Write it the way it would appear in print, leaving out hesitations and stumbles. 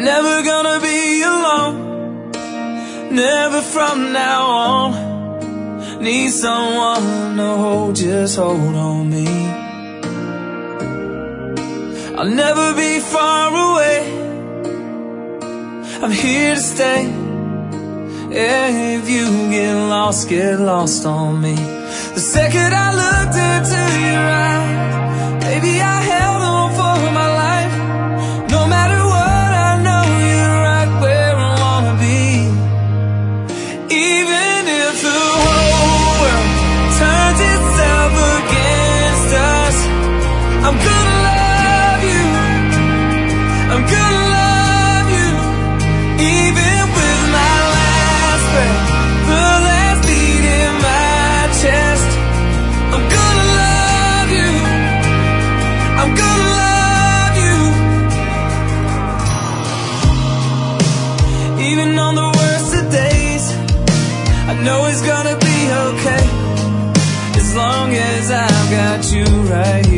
never gonna be alone, never from now on. Need someone to hold, just hold on me. I'll never be far away, I'm here to stay. If you get lost on me. The second I looked into your eyes, baby, I held on for my life. No matter what, I know you're right where I wanna be. Even if the whole world turns itself against us, I'm gonna love you, I'm gonna love you. Even with my last breath, the last beat in my chest, I'm gonna love you, I'm gonna love you. Even on the worst of days, I know it's gonna be okay, as long as I've got you right